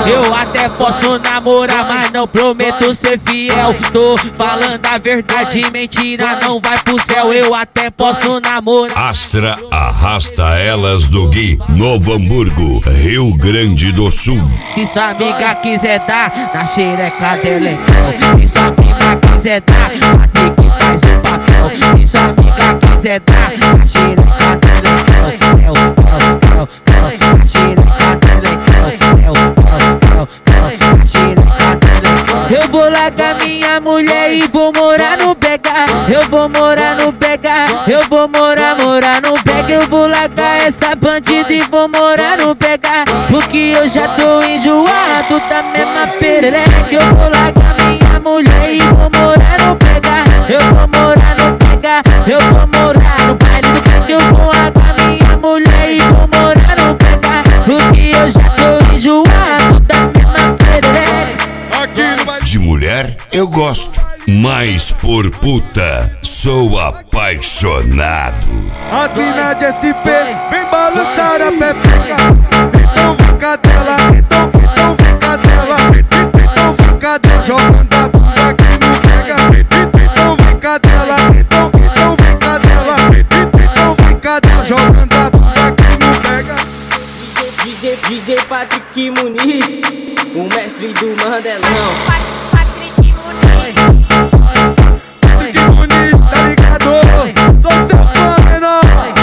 Eu até posso namorar, mas não prometo ser fiel. Tô falando a verdade, mentira não vai pro céu. Eu até posso namorar. Astra arrasta elas do Gui, Novo Hamburgo, Rio Grande do Sul. Se sua amiga quiser dar, na xereca dela é fel. Se sua amiga quiser dar, até que faz o papel. Se sua amiga quiser dar, na xereca dela é fel. Na xereca dela é fel. Na xereca dela é fel. Eu vou largar minha mulher e vou morar no BH. Eu vou morar no BH. Eu vou morar no BH. Eu vou largar essa bandida e vou morar no BH. Porque eu já tô enjoado da mesma perereca. Eu vou largar minha mulher e vou morar no BH. Eu vou morar no BH. Eu vou morar no baile do BH. Eu vou largar minha mulher e vou morar no BH. Porque eu já tô enjoado da mesma perereca. De mulher eu gosto, mas por puta sou apaixonado. As mina de SP vem balançar a pepeca. Então fica dela, então fica dela. Então fica dela, jogando a bunda que não pega. Então fica dela, então fica dela. Então fica dela, jogando a bunda que não pega. DJ Patrick Muniz, o mestre do Mandelão. Patrick Muniz, tá ligado? Sou seu fã menor.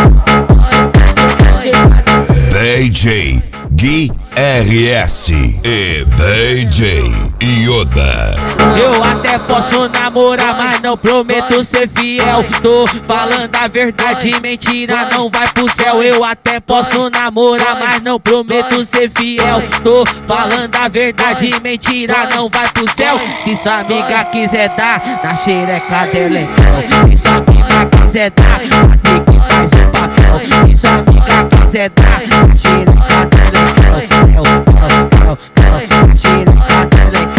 DJ Gui RS e DJ Yoda. Eu até posso namorar, mas não prometo ser fiel. Tô falando a verdade, mentira não vai pro céu. Eu até posso namorar, mas não prometo ser fiel. Tô falando a verdade, mentira não vai pro céu. Se sua amiga quiser dar, na xereca dela é fel. Se sua amiga quiser dar, até que faz o papel. Se sua amiga quiser dar, na xereca dela é fel. Na xereca dela é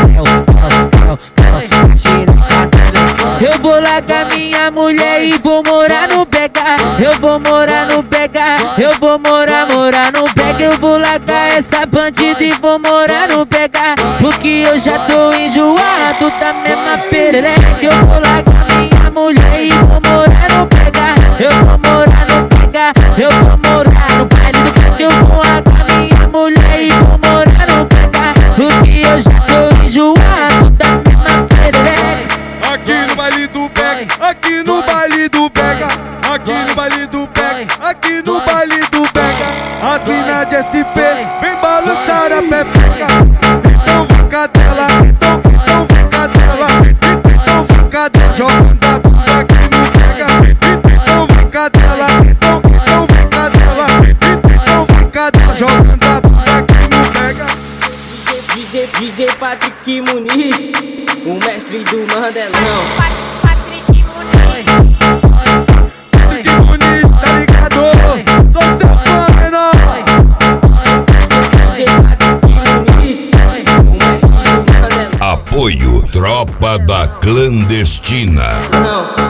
eu vou largar minha mulher e vou morar no BH. Eu vou morar no BH. Eu vou morar no BH. Eu vou largar essa bandida e vou morar no BH. Porque eu já tô enjoado da mesma perereca. Eu vou largar minha mulher e vou morar no BH. Eu vou morar no BH. Eu vou morar no baile do BH. Eu vou largar minha mulher e vou morar no BH. Porque eu já tô enjoado da mesma perereca. Aqui no baile do pega, aqui no baile do pega, aqui no baile do pega, aqui no baile do pega. As mina de SP vem balançar a pepeca. Então fica dela, então fica dela. Então fica dela, jogando a bunda que não pega. Então fica dela, então fica dela. Então fica dela, jogando a bunda que não pega. DJ Patrick Muniz, o mestre do Mandelão. Patrick Muniz, tá ligado? Sou seu fã menor. DJ Patrick Muniz, o mestre do Mandelão. Apoio Tropa da Clandestina. Não.